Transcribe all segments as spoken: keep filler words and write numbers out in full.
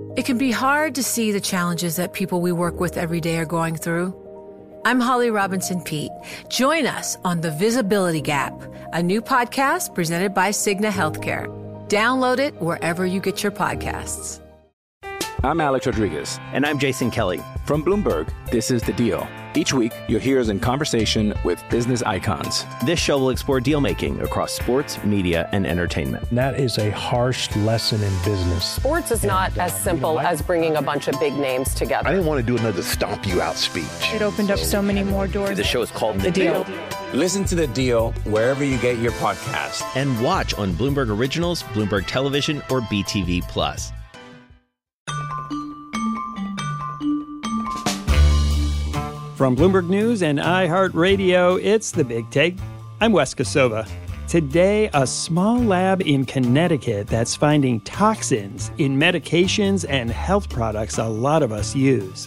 It can be hard to see the challenges that people we work with every day are going through. I'm Holly Robinson Peete. Join us on The Visibility Gap, a new podcast presented by Cigna Healthcare. Download it wherever you get your podcasts. I'm Alex Rodriguez. And I'm Jason Kelly. From Bloomberg, this is The Deal. Each week, you'll hear us in conversation with business icons. This show will explore deal-making across sports, media, and entertainment. That is a harsh lesson in business. Sports is not as simple as bringing a bunch of big names together. I didn't want to do another stomp you out speech. It opened up so many more doors. The show is called The, The Deal. Deal. Listen to The Deal wherever you get your podcasts. And watch on Bloomberg Originals, Bloomberg Television, or B T V Plus. From Bloomberg News and iHeartRadio, it's The Big Take. I'm Wes Kosova. Today, a small lab in Connecticut that's finding toxins in medications and health products a lot of us use.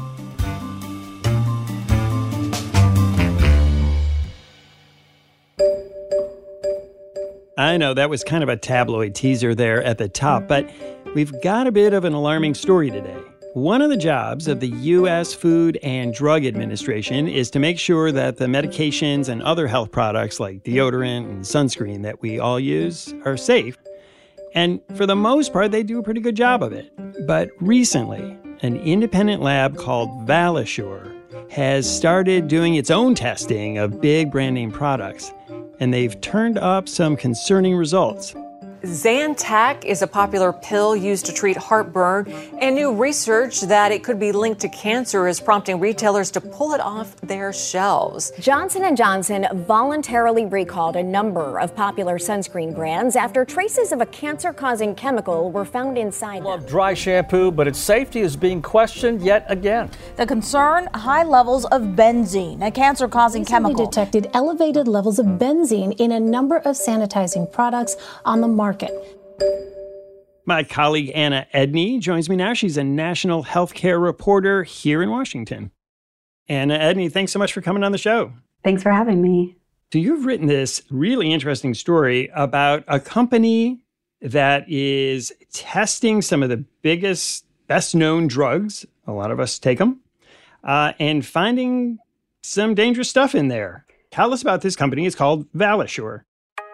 I know that was kind of a tabloid teaser there at the top, but we've got a bit of an alarming story today. One of the jobs of the U S Food and Drug Administration is to make sure that the medications and other health products like deodorant and sunscreen that we all use are safe. And for the most part, they do a pretty good job of it. But recently, an independent lab called Valisure has started doing its own testing of big brand name products, and they've turned up some concerning results. Zantac is a popular pill used to treat heartburn, and new research that it could be linked to cancer is prompting retailers to pull it off their shelves. Johnson and Johnson voluntarily recalled a number of popular sunscreen brands after traces of a cancer-causing chemical were found inside Love them. dry shampoo, but its safety is being questioned yet again. The concern, high levels of benzene, a cancer-causing chemical. We detected elevated levels of benzene in a number of sanitizing products on the market. My colleague Anna Edney joins me now. She's a national healthcare reporter here in Washington. Anna Edney, thanks so much for coming on the show. Thanks for having me. So you've written this really interesting story about a company that is testing some of the biggest, best-known drugs. A lot of us take them, uh, and finding some dangerous stuff in there. Tell us about this company. It's called Valisure.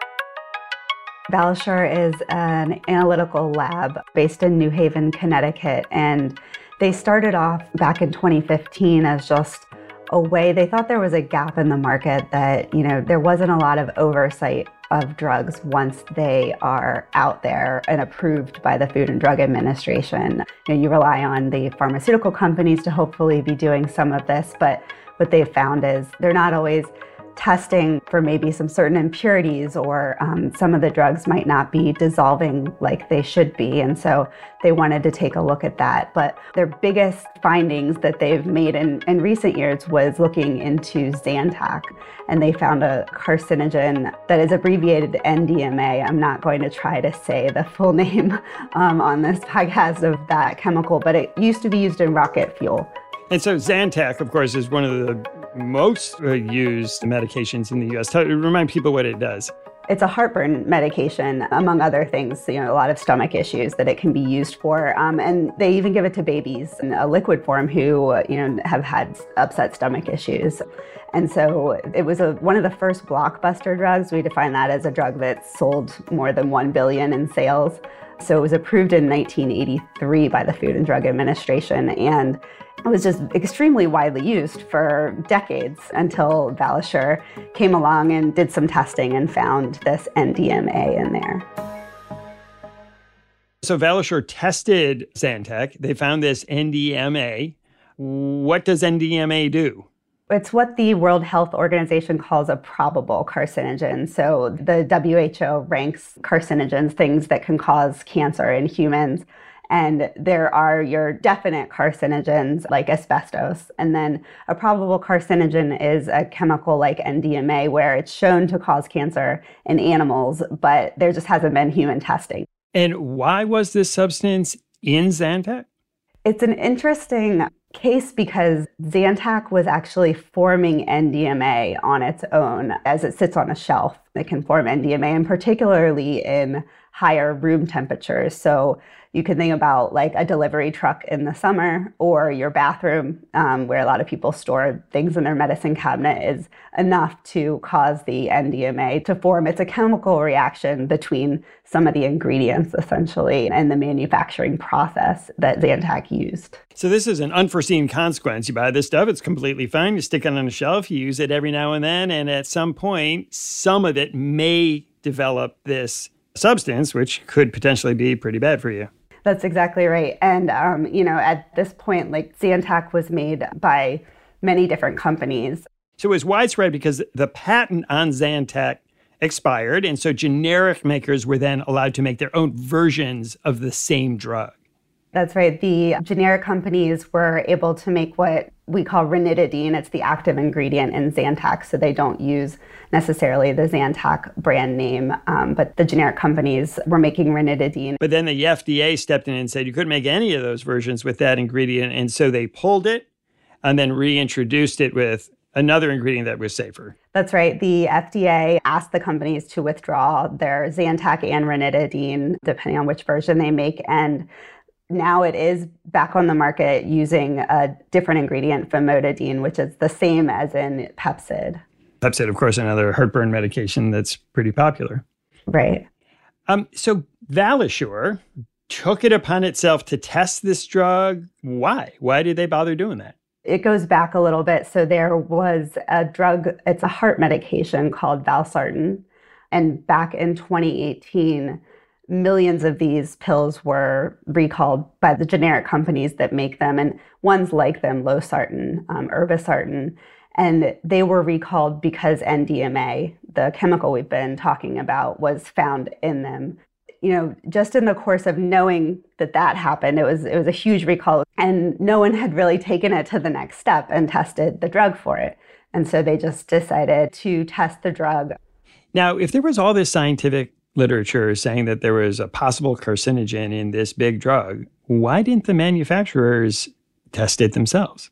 Valisure is an analytical lab based in New Haven, Connecticut, and they started off back in twenty fifteen as just a way. They thought there was a gap in the market, that, you know, there wasn't a lot of oversight of drugs once they are out there and approved by the Food and Drug Administration. You know, you rely on the pharmaceutical companies to hopefully be doing some of this, but what they've found is they're not always testing for maybe some certain impurities, or um, some of the drugs might not be dissolving like they should be. And so they wanted to take a look at that. But their biggest findings that they've made in, in recent years was looking into Zantac. And they found a carcinogen that is abbreviated N D M A. I'm not going to try to say the full name um, on this podcast of that chemical, but it used to be used in rocket fuel. And so Zantac, of course, is one of the most uh, used medications in the U S. Tell, remind people what it does. It's a heartburn medication, among other things, you know, a lot of stomach issues that it can be used for. Um, and they even give it to babies in a liquid form who, uh, you know, have had upset stomach issues. And so it was a, one of the first blockbuster drugs. We define that as a drug that sold more than one billion dollars in sales. So it was approved in nineteen eighty-three by the Food and Drug Administration, and it was just extremely widely used for decades until Valisure came along and did some testing and found this N D M A in there. So Valisure tested Zantac. They found this N D M A. What does N D M A do? It's what the World Health Organization calls a probable carcinogen. So the W H O ranks carcinogens, things that can cause cancer in humans. And there are your definite carcinogens like asbestos. And then a probable carcinogen is a chemical like N D M A where it's shown to cause cancer in animals, but there just hasn't been human testing. And why was this substance in Zantac? It's an interesting case because Zantac was actually forming N D M A on its own as it sits on a shelf. It can form N D M A, and particularly in higher room temperatures. So you can think about like a delivery truck in the summer, or your bathroom, um, where a lot of people store things in their medicine cabinet, is enough to cause the N D M A to form. It's a chemical reaction between some of the ingredients, essentially, and the manufacturing process that Zantac used. So this is an unforeseen consequence. You buy this stuff, it's completely fine. You stick it on a shelf, you use it every now and then, and at some point, some of it may develop this substance, which could potentially be pretty bad for you. That's exactly right. And, um, you know, at this point, like Zantac was made by many different companies. So it was widespread because the patent on Zantac expired, and so generic makers were then allowed to make their own versions of the same drug. That's right. The generic companies were able to make what we call ranitidine. It's the active ingredient in Zantac, so they don't use necessarily the Zantac brand name, um, but the generic companies were making ranitidine. But then the F D A stepped in and said you couldn't make any of those versions with that ingredient, and so they pulled it and then reintroduced it with another ingredient that was safer. That's right. The F D A asked the companies to withdraw their Zantac and ranitidine, depending on which version they make, and now it is back on the market using a different ingredient, famotidine, which is the same as in Pepcid. Pepcid, of course, another heartburn medication that's pretty popular. Right. Um, so Valisure took it upon itself to test this drug. Why? Why did they bother doing that? It goes back a little bit. So there was a drug, it's a heart medication called Valsartan. And back in twenty eighteen, millions of these pills were recalled by the generic companies that make them, and ones like them, losartan, um, irbesartan, and they were recalled because N D M A, the chemical we've been talking about, was found in them. You know, just in the course of knowing that that happened, it was it was a huge recall, and no one had really taken it to the next step and tested the drug for it. And so they just decided to test the drug. Now, if there was all this scientific literature saying that there was a possible carcinogen in this big drug, why didn't the manufacturers test it themselves?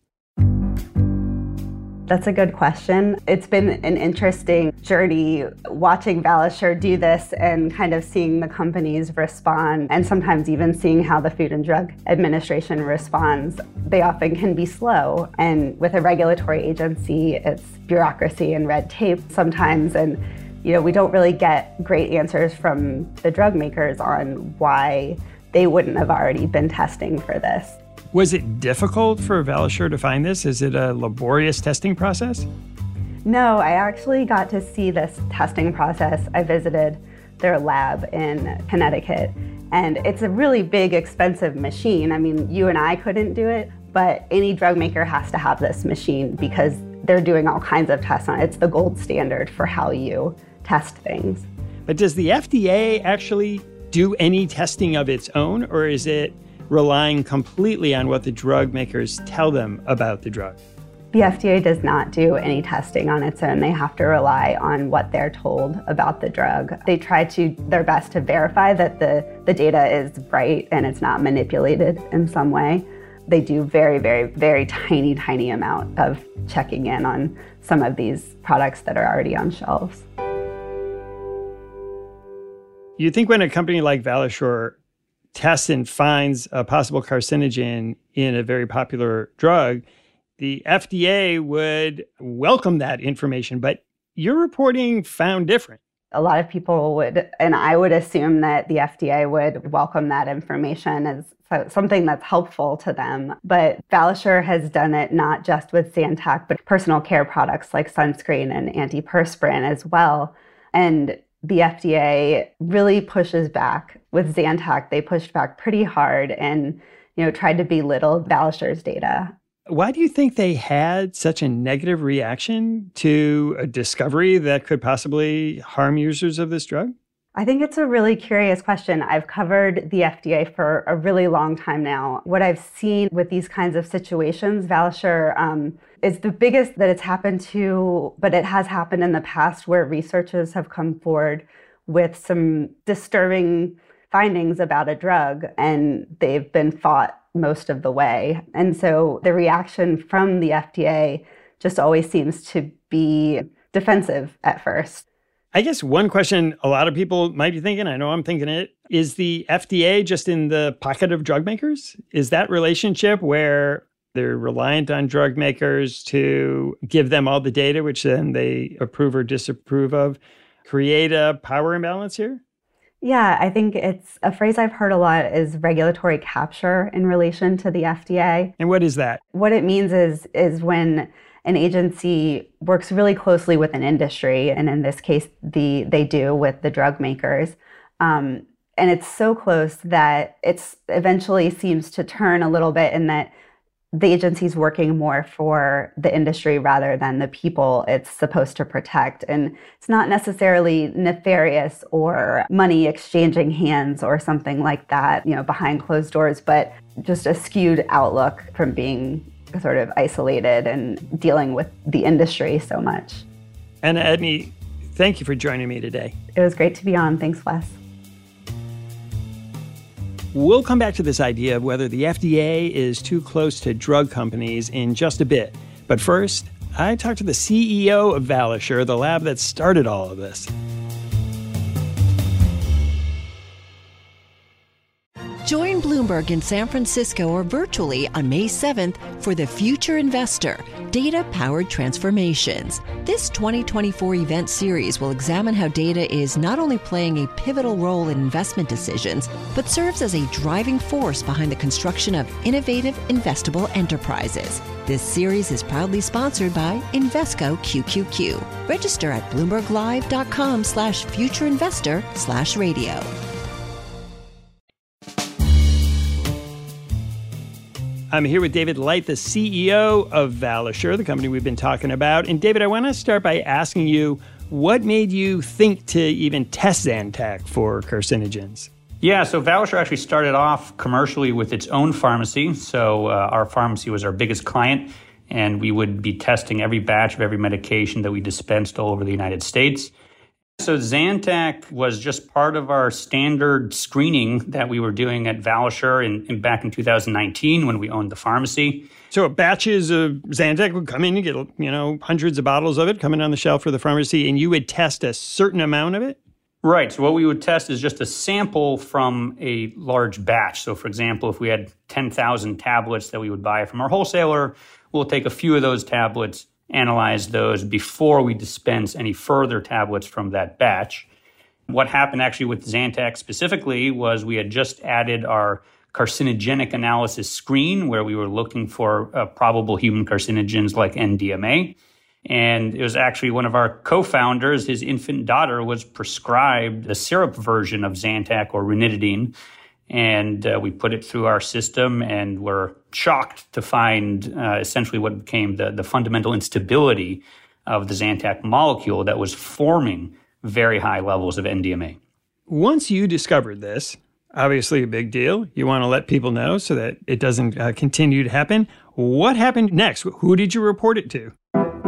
That's a good question. It's been an interesting journey watching Valisure do this and kind of seeing the companies respond, and sometimes even seeing how the Food and Drug Administration responds. They often can be slow, and with a regulatory agency, it's bureaucracy and red tape sometimes, and you know, we don't really get great answers from the drug makers on why they wouldn't have already been testing for this. Was it difficult for Valisure to find this? Is it a laborious testing process? No, I actually got to see this testing process. I visited their lab in Connecticut, and it's a really big, expensive machine. I mean, you and I couldn't do it, but any drug maker has to have this machine because they're doing all kinds of tests on it. It's the gold standard for how you test things. But does the F D A actually do any testing of its own, or is it relying completely on what the drug makers tell them about the drug? The F D A does not do any testing on its own. They have to rely on what they're told about the drug. They try to their best to verify that the, the data is right and it's not manipulated in some way. They do very, very, very tiny, tiny amount of checking in on some of these products that are already on shelves. You think when a company like Valisure tests and finds a possible carcinogen in a very popular drug, the F D A would welcome that information, but your reporting found different. A lot of people would, and I would assume that the F D A would welcome that information as something that's helpful to them. But Valisure has done it not just with Zantac, but personal care products like sunscreen and antiperspirant as well. And the F D A really pushes back. With Zantac, they pushed back pretty hard and, you know, tried to belittle Valishure's data. Why do you think they had such a negative reaction to a discovery that could possibly harm users of this drug? I think it's a really curious question. I've covered the F D A for a really long time now. What I've seen with these kinds of situations, Valisure um, is the biggest that it's happened to, but it has happened in the past where researchers have come forward with some disturbing findings about a drug and they've been fought most of the way. And so the reaction from the F D A just always seems to be defensive at first. I guess one question a lot of people might be thinking, I know I'm thinking it, is the F D A just in the pocket of drug makers? Is that relationship where they're reliant on drug makers to give them all the data, which then they approve or disapprove of, create a power imbalance here? Yeah, I think it's a phrase I've heard a lot is regulatory capture in relation to the F D A. And what is that? What it means is is when an agency works really closely with an industry, and in this case, the they do with the drug makers. Um, and it's so close that it's eventually seems to turn a little bit in that the agency's working more for the industry rather than the people it's supposed to protect. And it's not necessarily nefarious or money exchanging hands or something like that, you know, behind closed doors, but just a skewed outlook from being sort of isolated and dealing with the industry so much. Anna Edney, thank you for joining me today. It was great to be on. Thanks, Wes. We'll come back to this idea of whether the F D A is too close to drug companies in just a bit. But first, I talked to the C E O of Valisure, the lab that started all of this. Join Bloomberg in San Francisco or virtually on May seventh for The Future Investor, Data-Powered Transformations. This twenty twenty-four event series will examine how data is not only playing a pivotal role in investment decisions, but serves as a driving force behind the construction of innovative, investable enterprises. This series is proudly sponsored by Invesco Q Q Q. Register at bloomberglive.com slash futureinvestor slash radio. I'm here with David Light, the C E O of Valisure, the company we've been talking about. And David, I want to start by asking you, what made you think to even test Zantac for carcinogens? Yeah, so Valisure actually started off commercially with its own pharmacy. So uh, our pharmacy was our biggest client, and we would be testing every batch of every medication that we dispensed all over the United States. So Zantac was just part of our standard screening that we were doing at Valisure in, in back in two thousand nineteen when we owned the pharmacy. So batches of Zantac would come in, you get, you know, hundreds of bottles of it coming on the shelf for the pharmacy, and you would test a certain amount of it? Right. So what we would test is just a sample from a large batch. So for example, if we had ten thousand tablets that we would buy from our wholesaler, we'll take a few of those tablets, analyze those before we dispense any further tablets from that batch. What happened actually with Zantac specifically was we had just added our carcinogenic analysis screen where we were looking for uh, probable human carcinogens like N D M A. And it was actually one of our co-founders, his infant daughter, was prescribed the syrup version of Zantac or ranitidine. And uh, we put it through our system and were shocked to find uh, essentially what became the, the fundamental instability of the Zantac molecule that was forming very high levels of N D M A. Once you discovered this, obviously a big deal. You want to let people know so that it doesn't uh, continue to happen. What happened next? Who did you report it to?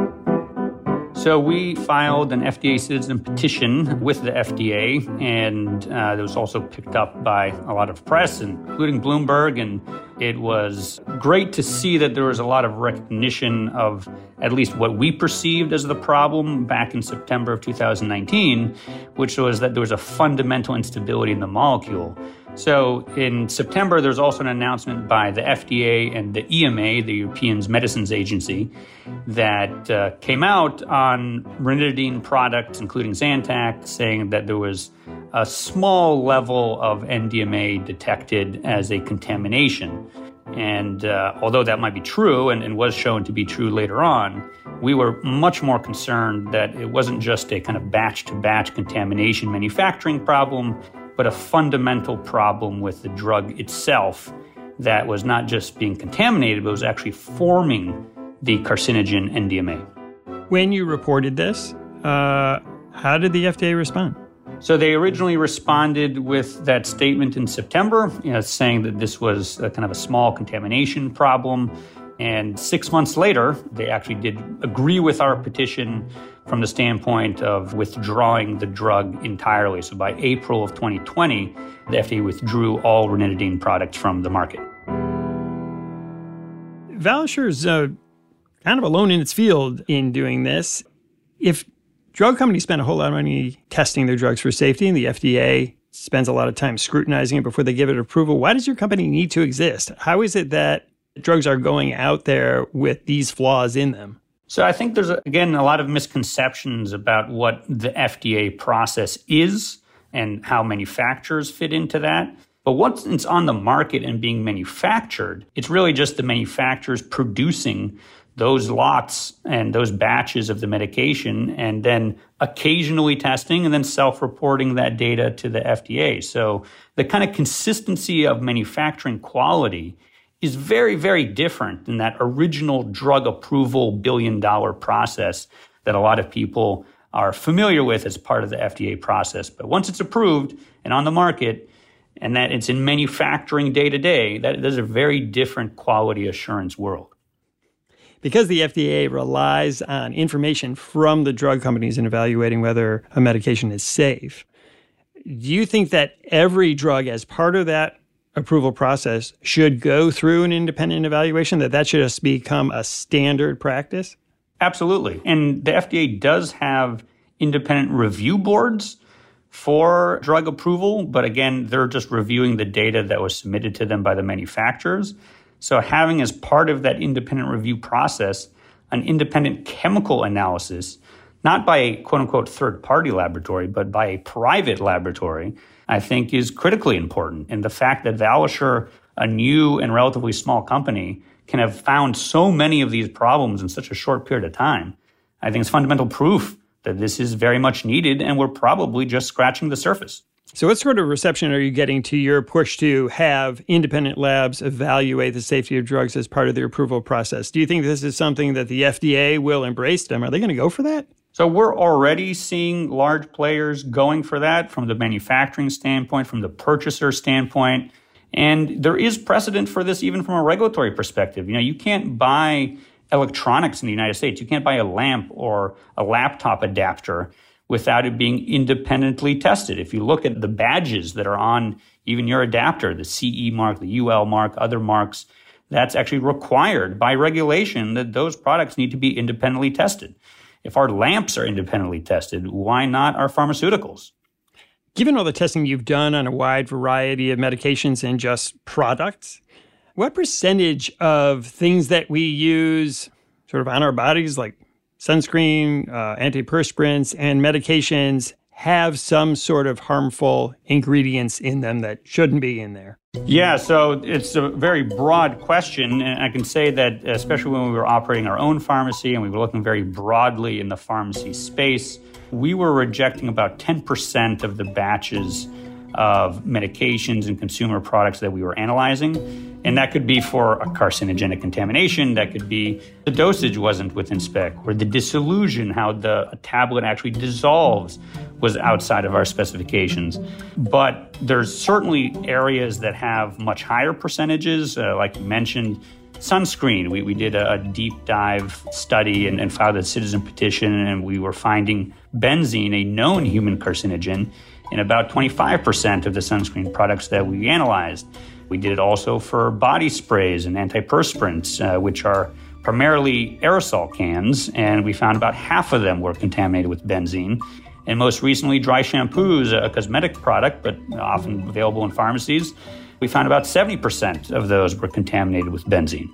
So we filed an F D A citizen petition with the F D A, and uh, that was also picked up by a lot of press, including Bloomberg, and it was great to see that there was a lot of recognition of at least what we perceived as the problem back in September of two thousand nineteen, which was that there was a fundamental instability in the molecule. So in September, there's also an announcement by the F D A and the E M A, the European Medicines Agency, that uh, came out on ranitidine products, including Zantac, saying that there was a small level of N D M A detected as a contamination. And uh, although that might be true and, and was shown to be true later on, we were much more concerned that it wasn't just a kind of batch-to-batch contamination manufacturing problem, but a fundamental problem with the drug itself that was not just being contaminated, but was actually forming the carcinogen N D M A. When you reported this, uh, how did the F D A respond? So they originally responded with that statement in September, you know, saying that this was a kind of a small contamination problem. And six months later, they actually did agree with our petition from the standpoint of withdrawing the drug entirely. So by April of twenty twenty, the F D A withdrew all ranitidine products from the market. Valisher's uh, kind of alone in its field in doing this. If drug companies spend a whole lot of money testing their drugs for safety, and the F D A spends a lot of time scrutinizing it before they give it approval, why does your company need to exist? How is it that drugs are going out there with these flaws in them? So I think there's, again, a lot of misconceptions about what the F D A process is and how manufacturers fit into that. But once it's on the market and being manufactured, it's really just the manufacturers producing those lots and those batches of the medication and then occasionally testing and then self-reporting that data to the F D A. So the kind of consistency of manufacturing quality is very, very different than that original drug approval billion dollar process that a lot of people are familiar with as part of the F D A process. But once it's approved and on the market and that it's in manufacturing day to day, that is a very different quality assurance world. Because the F D A relies on information from the drug companies in evaluating whether a medication is safe, do you think that every drug as part of that approval process should go through an independent evaluation, that that should just become a standard practice? Absolutely. And the F D A does have independent review boards for drug approval, but again, they're just reviewing the data that was submitted to them by the manufacturers. So having as part of that independent review process an independent chemical analysis, not by a quote-unquote third-party laboratory, but by a private laboratory, I think is critically important. And the fact that Valisher, a new and relatively small company, can have found so many of these problems in such a short period of time, I think it's fundamental proof that this is very much needed, and we're probably just scratching the surface. So what sort of reception are you getting to your push to have independent labs evaluate the safety of drugs as part of the approval process? Do you think this is something that the F D A will embrace them? Are they going to go for that? So we're already seeing large players going for that from the manufacturing standpoint, from the purchaser standpoint. And there is precedent for this even from a regulatory perspective. You know, you can't buy electronics in the United States. You can't buy a lamp or a laptop adapter without it being independently tested. If you look at the badges that are on even your adapter, the C E mark, the U L mark, other marks, that's actually required by regulation that those products need to be independently tested. If our lamps are independently tested, why not our pharmaceuticals? Given all the testing you've done on a wide variety of medications and just products, what percentage of things that we use sort of on our bodies, like sunscreen, uh, antiperspirants, and medications, have some sort of harmful ingredients in them that shouldn't be in there? Yeah, so it's a very broad question, and I can say that especially when we were operating our own pharmacy and we were looking very broadly in the pharmacy space, we were rejecting about ten percent of the batches of medications and consumer products that we were analyzing. And that could be for a carcinogenic contamination. That could be the dosage wasn't within spec, or the dissolution, how the a tablet actually dissolves, was outside of our specifications. But there's certainly areas that have much higher percentages. Uh, like you mentioned, sunscreen. We, we did a, a deep dive study and, and filed a citizen petition, and we were finding benzene, a known human carcinogen, in about twenty-five percent of the sunscreen products that we analyzed. We did it also for body sprays and antiperspirants, uh, which are primarily aerosol cans, and we found about half of them were contaminated with benzene. And most recently, dry shampoos, a cosmetic product, but often available in pharmacies, we found about seventy percent of those were contaminated with benzene.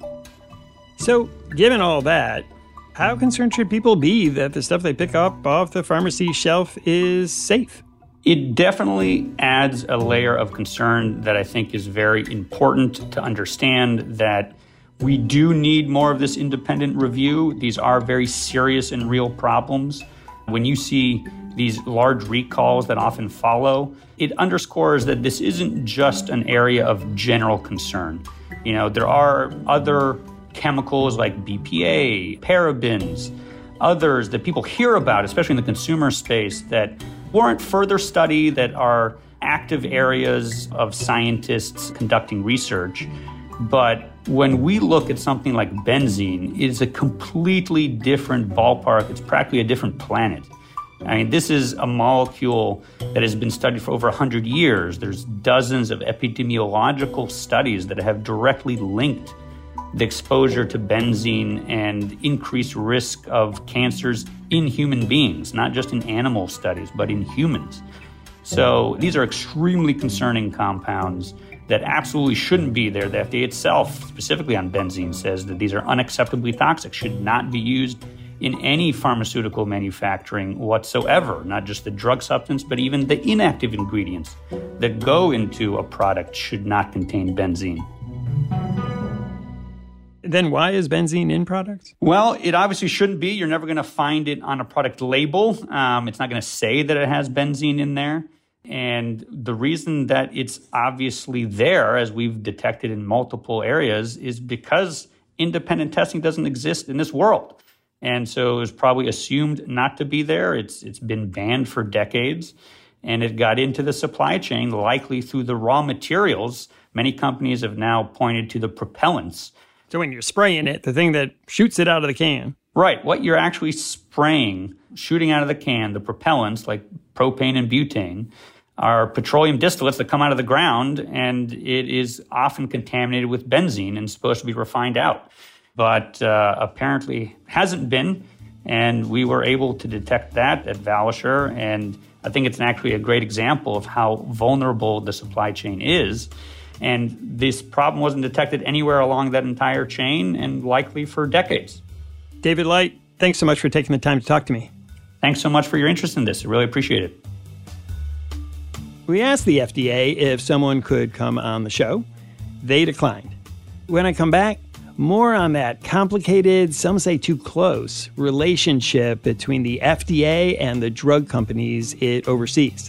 So, given all that, how concerned should people be that the stuff they pick up off the pharmacy shelf is safe? It definitely adds a layer of concern that I think is very important to understand, that we do need more of this independent review. These are very serious and real problems. When you see these large recalls that often follow, it underscores that this isn't just an area of general concern. You know, there are other chemicals like B P A, parabens, others that people hear about, especially in the consumer space, that warrant further study, that are active areas of scientists conducting research. But when we look at something like benzene, it's a completely different ballpark. It's practically a different planet. I mean, this is a molecule that has been studied for over one hundred years. There's dozens of epidemiological studies that have directly linked the exposure to benzene and increased risk of cancers in human beings, not just in animal studies, but in humans. So these are extremely concerning compounds that absolutely shouldn't be there. The F D A itself, specifically on benzene, says that these are unacceptably toxic, should not be used in any pharmaceutical manufacturing whatsoever, not just the drug substance, but even the inactive ingredients that go into a product should not contain benzene. Then why is benzene in products? Well, it obviously shouldn't be. You're never going to find it on a product label. Um, it's not going to say that it has benzene in there. And the reason that it's obviously there, as we've detected in multiple areas, is because independent testing doesn't exist in this world. And so it was probably assumed not to be there. It's It's been banned for decades. And it got into the supply chain, likely through the raw materials. Many companies have now pointed to the propellants. So when you're spraying it, the thing that shoots it out of the can. Right. What you're actually spraying, shooting out of the can, the propellants like propane and butane, are petroleum distillates that come out of the ground, and it is often contaminated with benzene and supposed to be refined out. But uh, apparently hasn't been, and we were able to detect that at Valisure, and I think it's actually a great example of how vulnerable the supply chain is. And this problem wasn't detected anywhere along that entire chain, and likely for decades. David Light, thanks so much for taking the time to talk to me. Thanks so much for your interest in this. I really appreciate it. We asked the F D A if someone could come on the show. They declined. When I come back, more on that complicated, some say too close, relationship between the F D A and the drug companies it oversees.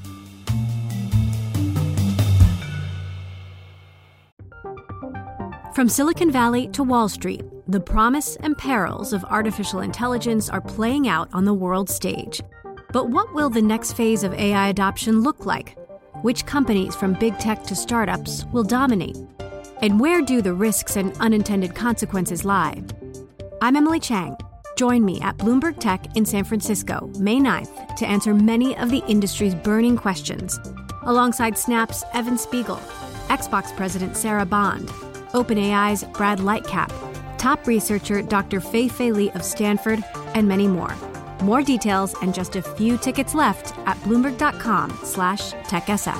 From Silicon Valley to Wall Street, the promise and perils of artificial intelligence are playing out on the world stage. But what will the next phase of A I adoption look like? Which companies from big tech to startups will dominate? And where do the risks and unintended consequences lie? I'm Emily Chang. Join me at Bloomberg Tech in San Francisco, May ninth, to answer many of the industry's burning questions, alongside Snap's Evan Spiegel, Xbox President Sarah Bond, OpenAI's Brad Lightcap, top researcher Doctor Fei-Fei Li of Stanford, and many more. More details and just a few tickets left at Bloomberg.com slash TechSF.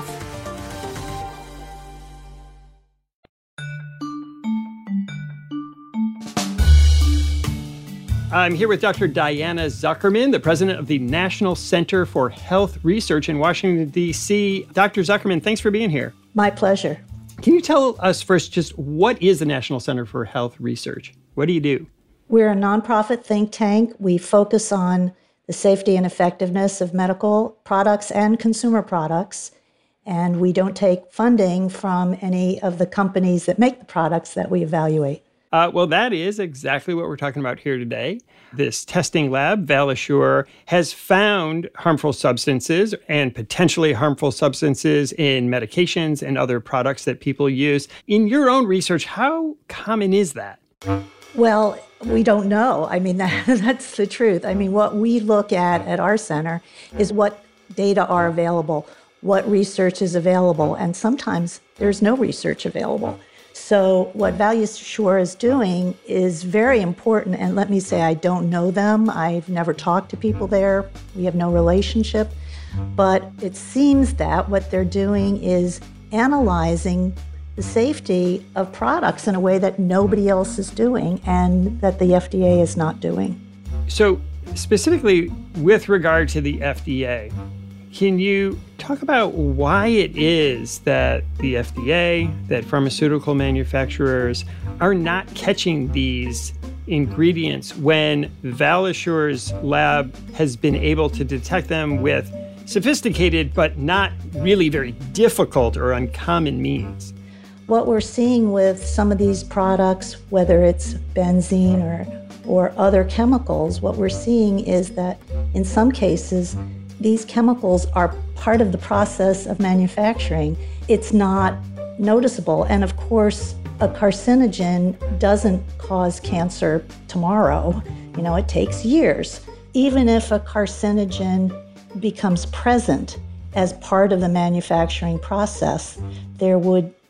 I'm here with Doctor Diana Zuckerman, the president of the National Center for Health Research in Washington, D C Doctor Zuckerman, thanks for being here. My pleasure. Can you tell us first just what is the National Center for Health Research? What do you do? We're a nonprofit think tank. We focus on the safety and effectiveness of medical products and consumer products, and we don't take funding from any of the companies that make the products that we evaluate. Uh, well, that is exactly what we're talking about here today. This testing lab, Valisure, has found harmful substances and potentially harmful substances in medications and other products that people use. In your own research, how common is that? Well, we don't know. I mean, that, that's the truth. I mean, what we look at at our center is what data are available, what research is available, and sometimes there's no research available. So what Valisure is doing is very important. And let me say, I don't know them. I've never talked to people there. We have no relationship. But it seems that what they're doing is analyzing the safety of products in a way that nobody else is doing and that the F D A is not doing. So specifically with regard to the F D A, can you talk about why it is that the F D A, that pharmaceutical manufacturers are not catching these ingredients when Valisure's lab has been able to detect them with sophisticated but not really very difficult or uncommon means? What we're seeing with some of these products, whether it's benzene or, or other chemicals, what we're seeing is that in some cases, these chemicals are part of the process of manufacturing. It's not noticeable. And of course, a carcinogen doesn't cause cancer tomorrow. You know, it takes years. Even if a carcinogen becomes present as part of the manufacturing process, there would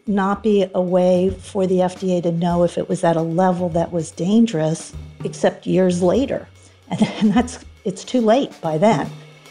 not be a way for the F D A to know if it was at a level that was dangerous, except years later. And, and that's it's too late by then.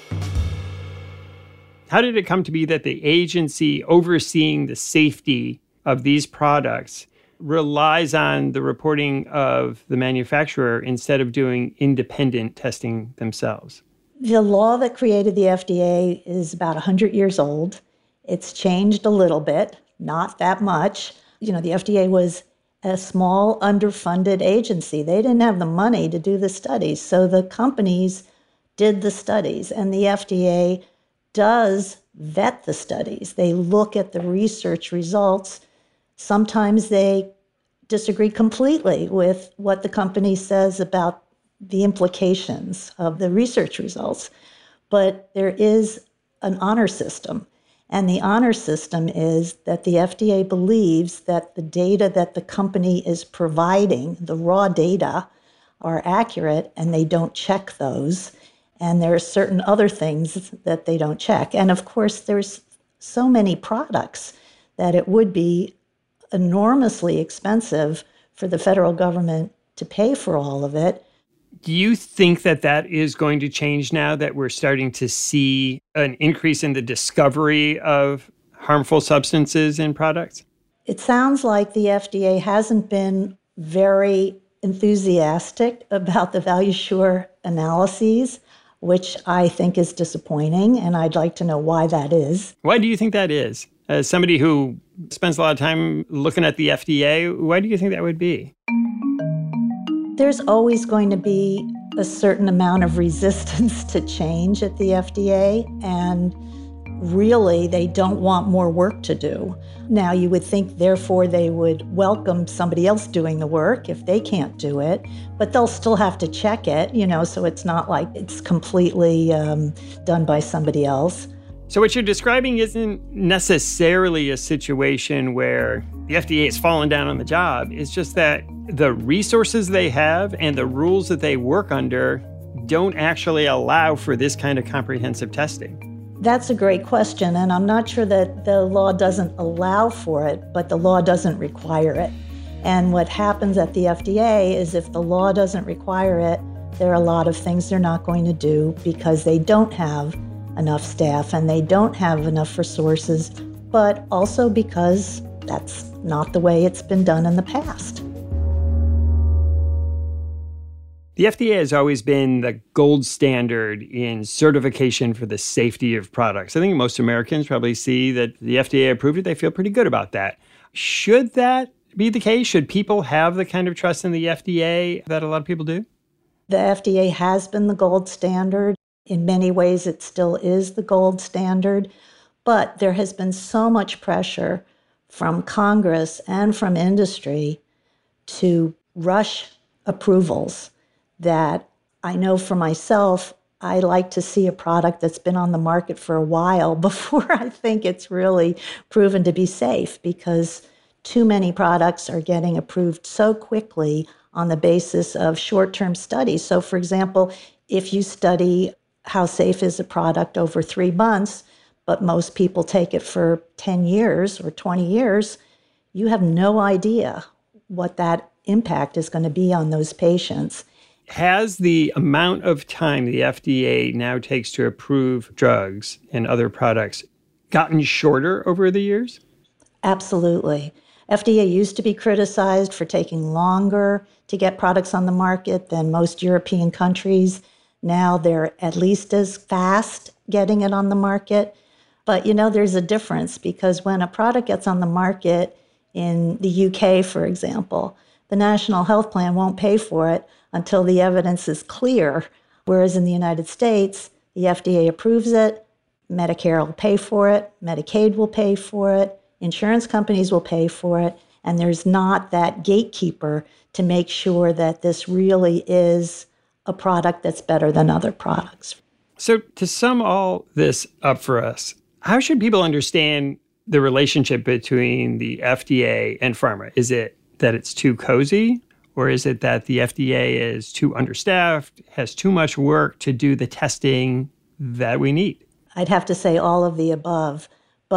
How did it come to be that the agency overseeing the safety of these products relies on the reporting of the manufacturer instead of doing independent testing themselves? The law that created the F D A is about one hundred years old. It's changed a little bit, not that much. You know, the F D A was a small, underfunded agency. They didn't have the money to do the studies, so the companies did the studies, and the F D A does vet the studies. They look at the research results. Sometimes they disagree completely with what the company says about the implications of the research results. But there is an honor system. And the honor system is that the F D A believes that the data that the company is providing, the raw data, are accurate, and they don't check those. And there are certain other things that they don't check. And of course, there's so many products that it would be enormously expensive for the federal government to pay for all of it. Do you think that that is going to change now that we're starting to see an increase in the discovery of harmful substances in products? It sounds like the F D A hasn't been very enthusiastic about the ValueSure analyses, which I think is disappointing, and I'd like to know why that is. Why do you think that is? As somebody who spends a lot of time looking at the F D A, why do you think that would be? There's always going to be a certain amount of resistance to change at the F D A, and really they don't want more work to do. Now, you would think, therefore, they would welcome somebody else doing the work if they can't do it, but they'll still have to check it, you know, so it's not like it's completely um, done by somebody else. So what you're describing isn't necessarily a situation where the F D A has fallen down on the job. It's just that the resources they have and the rules that they work under don't actually allow for this kind of comprehensive testing. That's a great question, and I'm not sure that the law doesn't allow for it, but the law doesn't require it. And what happens at the F D A is if the law doesn't require it, there are a lot of things they're not going to do because they don't have enough staff and they don't have enough resources, but also because that's not the way it's been done in the past. The F D A has always been the gold standard in certification for the safety of products. I think most Americans probably see that the F D A approved it. They feel pretty good about that. Should that be the case? Should people have the kind of trust in the F D A that a lot of people do? The F D A has been the gold standard. In many ways, it still is the gold standard. But there has been so much pressure from Congress and from industry to rush approvals that I know for myself, I like to see a product that's been on the market for a while before I think it's really proven to be safe, because too many products are getting approved so quickly on the basis of short-term studies. So, for example, if you study how safe is a product over three months, but most people take it for ten years or twenty years, you have no idea what that impact is going to be on those patients. Has the amount of time the F D A now takes to approve drugs and other products gotten shorter over the years? Absolutely. F D A used to be criticized for taking longer to get products on the market than most European countries. Now they're at least as fast getting it on the market. But, you know, there's a difference, because when a product gets on the market in the U K, for example, the National Health Plan won't pay for it until the evidence is clear. Whereas in the United States, the F D A approves it, Medicare will pay for it, Medicaid will pay for it, insurance companies will pay for it, and there's not that gatekeeper to make sure that this really is a product that's better than other products. So to sum all this up for us, how should people understand the relationship between the F D A and pharma? Is it that it's too cozy? Or is it that the F D A is too understaffed, has too much work to do the testing that we need? I'd have to say all of the above. But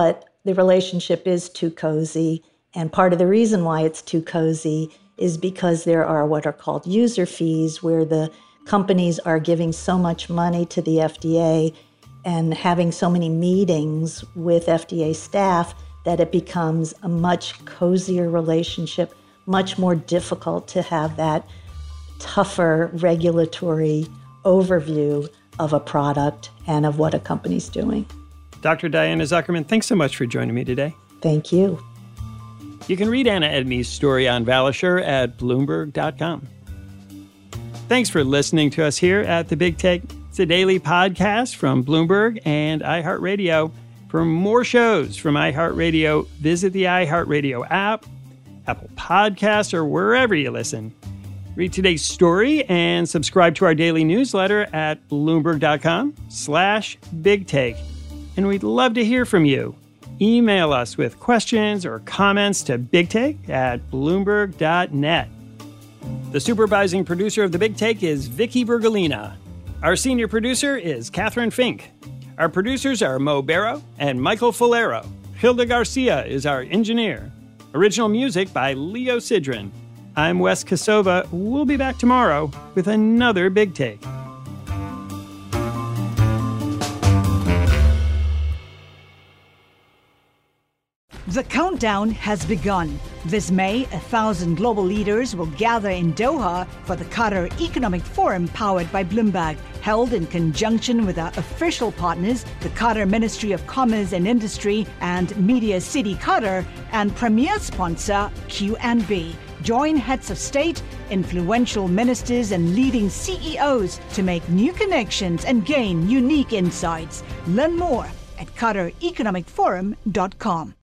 the relationship is too cozy. And part of the reason why it's too cozy is because there are what are called user fees, where the companies are giving so much money to the F D A and having so many meetings with F D A staff that it becomes a much cozier relationship, much more difficult to have that tougher regulatory overview of a product and of what a company's doing. Doctor Diana Zuckerman, thanks so much for joining me today. Thank you. You can read Anna Edmey's story on Valisure at Bloomberg dot com. Thanks for listening to us here at The Big Take. It's a daily podcast from Bloomberg and iHeartRadio. For more shows from iHeartRadio, visit the iHeartRadio app, Apple Podcasts, or wherever you listen. Read today's story and subscribe to our daily newsletter at Bloomberg dot com slash Big Take. And we'd love to hear from you. Email us with questions or comments to bigtake at Bloomberg dot net. The supervising producer of The Big Take is Vicky Bergolina. Our senior producer is Catherine Fink. Our producers are Mo Barrow and Michael Fulero. Hilda Garcia is our engineer. Original music by Leo Sidran. I'm Wes Kosova. We'll be back tomorrow with another Big Take. The countdown has begun. This May, a thousand global leaders will gather in Doha for the Qatar Economic Forum powered by Bloomberg, held in conjunction with our official partners, the Qatar Ministry of Commerce and Industry and Media City Qatar, and premier sponsor Q N B. Join heads of state, influential ministers, and leading C E Os to make new connections and gain unique insights. Learn more at Qatar Economic Forum dot com.